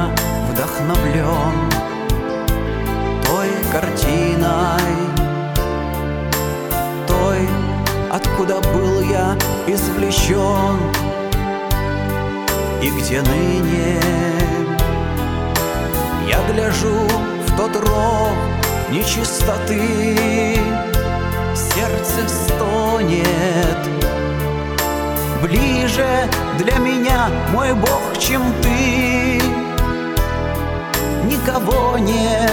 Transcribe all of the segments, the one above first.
я вдохновлен той картиной, той, откуда был я извлечен, и где ныне я гляжу в тот ров нечистоты. Сердце стонет, ближе для меня, мой Бог, чем ты. Никого нет,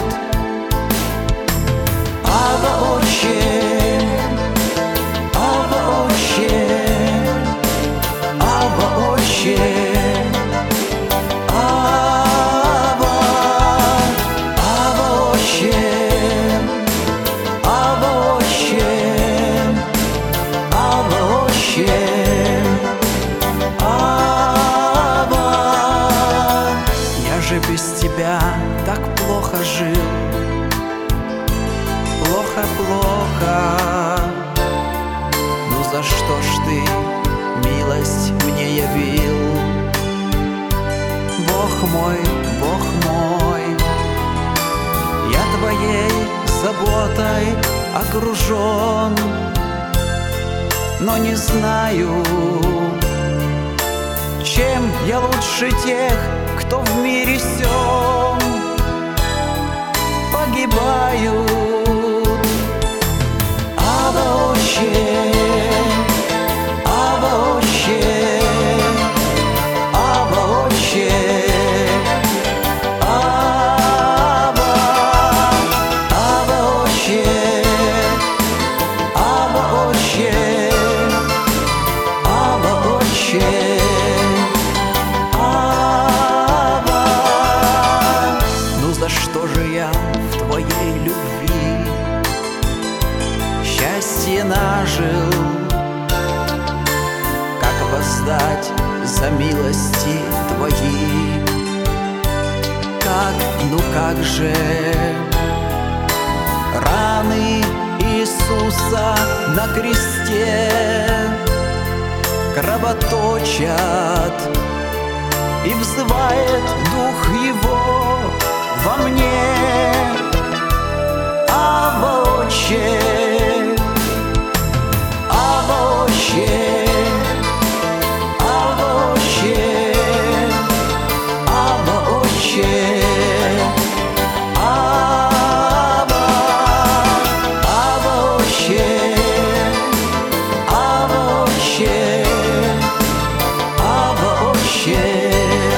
Ава, Отче, Ава, Отче, Ава, Отче, Ава, Ава, Отче, Ава, Отче, Ава, Отче, Ава. Я же без тебя так плохо жил, плохо, плохо. Ну за что ж ты милость мне явил? Бог мой, я твоей заботой окружен, но не знаю, чем я лучше тех, кто в мире сём погибают. Ава, Отче, Ава, Отче, Ава, Отче, Ава, Ава, Отче, Ава, Отче, Ава, Отче, Ава. Ну за что же я в твоей любви счастье нажил? Как воздать за милости твои? Как, ну как же раны Иисуса на кресте кровоточат, и взывает Дух Его во мне. Ава, Отче, Ава, Отче, Ава, Отче, Ава, Отче, Ава, Ава, Отче, Ава, Отче, Ава, Отче,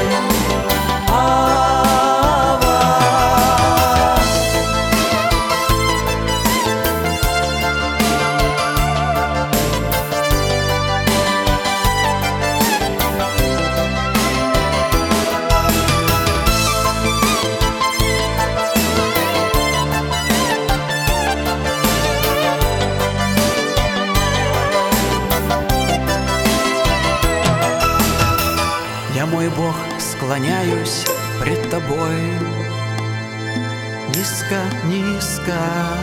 Ава. Я, мой Бог, склоняюсь пред Тобой низко, низко.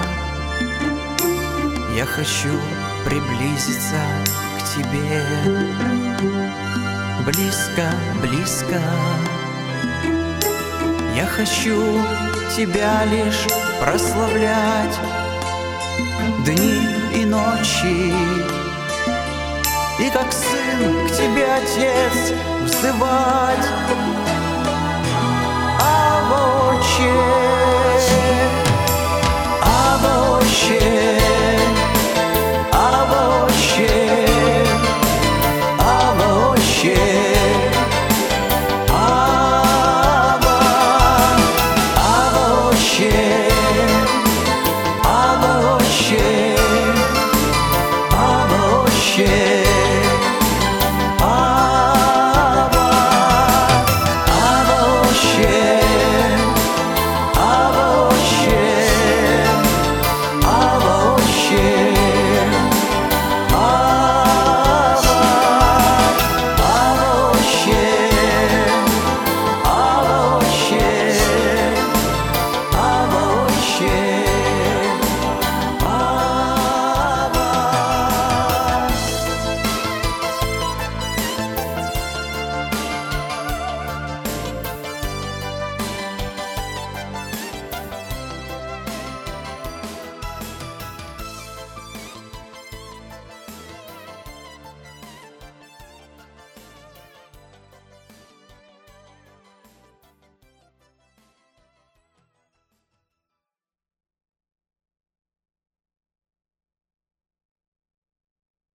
Я хочу приблизиться к Тебе близко, близко. Я хочу Тебя лишь прославлять дни и ночи, и как сын к Тебе, Отец, взывать.